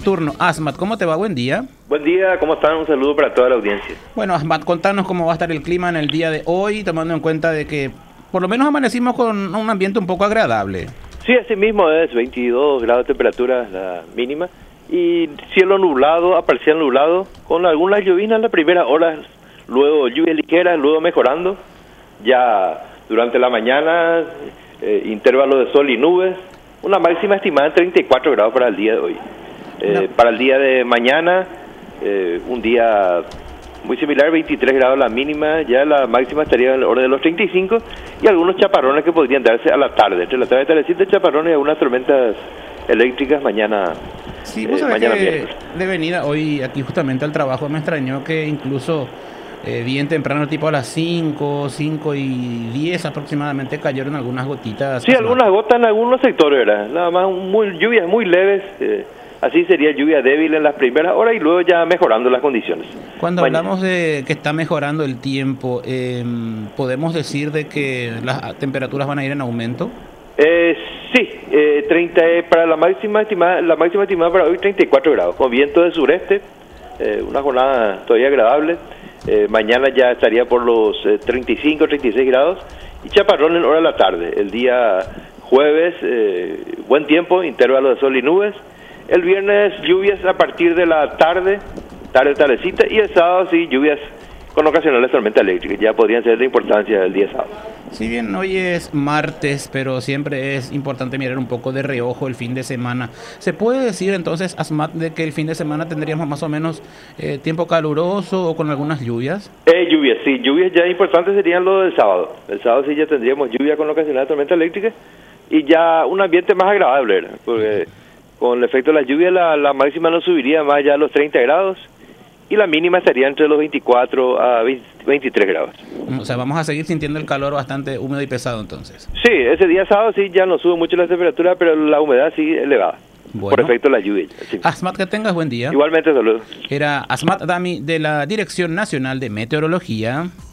turno. Asmat, ¿cómo te va? Buen día. Buen día, ¿cómo están? Un saludo para toda la audiencia. Bueno, Asmat, contanos cómo va a estar el clima en el día de hoy, tomando en cuenta de que por lo menos amanecimos con un ambiente un poco agradable. Sí, así mismo es, 22 grados de temperatura la mínima y cielo nublado, a parcial nublado, con algunas lluvias en la primera hora, luego lluvia ligera, luego mejorando. Ya durante la mañana, intervalo de sol y nubes, una máxima estimada de 34 grados para el día de hoy. Para el día de mañana, un día muy similar, 23 grados la mínima, ya la máxima estaría en el orden de los 35 y algunos chaparrones que podrían darse a la tarde, entre la tarde y tardecita, chaparrones y algunas tormentas eléctricas mañana. Sí, vos sabés mañana que miércoles. de venida hoy aquí justamente al trabajo me extrañó que incluso bien temprano, tipo a las 5 y 10 aproximadamente, cayeron algunas gotitas. Sí, algunas gotas en algunos sectores, ¿verdad? Nada más lluvias muy leves, así sería lluvia débil en las primeras horas y luego ya mejorando las condiciones. Cuando hablamos de que está mejorando el tiempo, ¿podemos decir de que las temperaturas van a ir en aumento? Sí, 30 para la máxima estimada para hoy 34 grados, con viento de sureste, una jornada todavía agradable. Mañana ya estaría por los 35, 36 grados y chaparrón en hora de la tarde. El día jueves, buen tiempo, intervalo de sol y nubes. El viernes lluvias a partir de la tardecita, y el sábado sí, lluvias con ocasionales tormentas eléctricas. Ya podrían ser de importancia el día sábado. Si bien hoy es martes, pero siempre es importante mirar un poco de reojo el fin de semana. ¿Se puede decir entonces, Asmat, de que el fin de semana tendríamos más o menos tiempo caluroso o con algunas lluvias? Lluvias ya importantes serían lo del sábado. El sábado sí ya tendríamos lluvia con ocasionales tormentas eléctricas y ya un ambiente más agradable, ¿verdad? Porque con el efecto de la lluvia la máxima no subiría más allá de los 30 grados y la mínima estaría entre los 24 a 23 grados. O sea, vamos a seguir sintiendo el calor bastante húmedo y pesado entonces. Sí, ese día sábado sí ya no sube mucho la temperatura, pero la humedad sí elevada. Bueno, por efecto de la lluvia. Sí. Asmat, que tengas buen día. Igualmente, saludos. Era Asmat Dami de la Dirección Nacional de Meteorología.